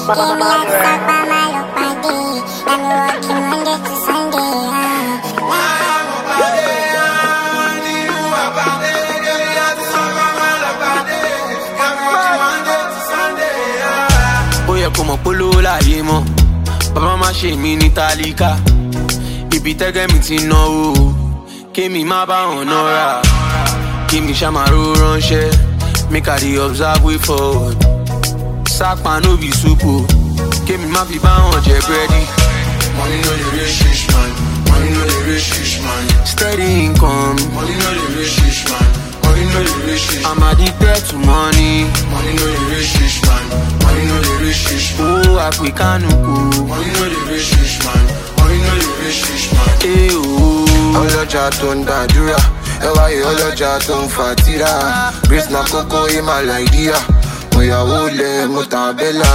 Como polówó láyé mọ́, bàbá má ṣe mí ní tálíkà. Ibi tẹ́gẹ́ mi ti náwó, kémi má bá wọn nọ́ra. Kémi ṣàmárò ránṣẹ́, make I dey observe way forward. Sápá no be soup o, kémi má fi bá wọn jẹ búrẹ́dì. Money no dey reach rich man, money no dey reach rich man. Steady income, money no dey reach rich man, money no dey reach rich man. I'm addicted to money. Money no dey reach rich man, money no dey reach rich man. Owó àpèkánukò. Money no dey reach rich man, money no dey reach rich man. Ọlọ́jà tó ń dàdúrà, ẹ wáyé ọlọ́jà tó ń fàtírà. Grace na kókó ìmà láìdíà, mo yàwó lẹ̀ mo tàn bẹ́là.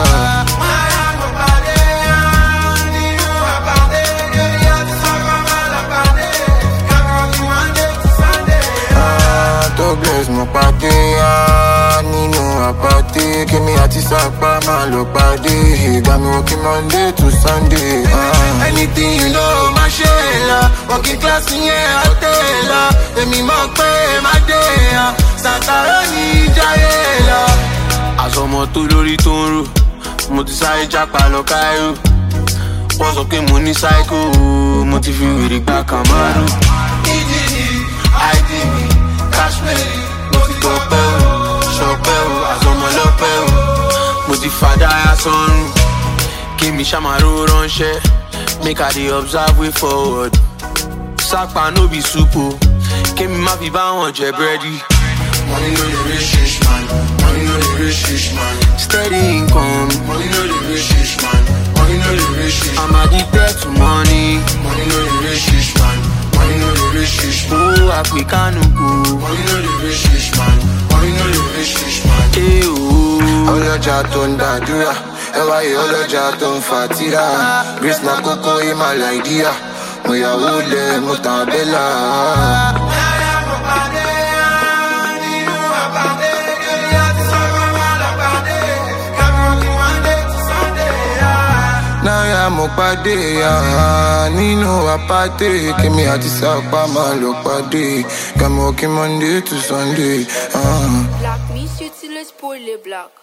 tó bless mo pàdé nínú àpàdé kémi àti sápá máa lọ pàdé ìgbà mi working Monday to Sunday. Anything you know má ṣe lọ working class yẹn àtẹ lọ èmi mọ̀ pé má dé hàn sàtàrà ní ìjáyé lọ. Àsọmọ tó lórí tó ń rò mo ti sáré jápa lọ Cairo. Wọ́n sọ pé mo ní psycho mo ti fi wèrè gbà Camaro. EDD, IDB, Kashmiri, mo ti tọpẹ́ o ṣọpẹ́ o àsọmọ lọ́pẹ́ o. Mo ti fàdáyà sọ́run kí mi ṣàmárò ránṣẹ́ make I dey observe way forward. Sápá no be soup o kí mi má fi bá wọn jẹ búrẹ́dì. Money no dey reach rich man, money no dey reach rich man. Steady income, money no dey reach rich man, money no dey reach rich man. I'm addicted to money. Money no dey reach rich man, money no dey reach rich man. Owó àpèkánukò. Money no dey reach rich man, money no dey reach rich man. Ọlọ́jà tó ń dàdúrà, ẹ wáyé ọlọ́jà tó ń fàtírà. Grace na kókó ìmà láìdíà, mo yàwó lẹ̀ mo tàn bẹ́là. Náírà mo pàdé nínú àpàdé kémi àti sápá máa lọ pàdé got me working Monday to Sunday. Black, me utilise pour les blacks.